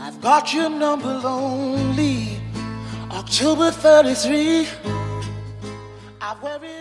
I've got your number lonely. October 33. I've worried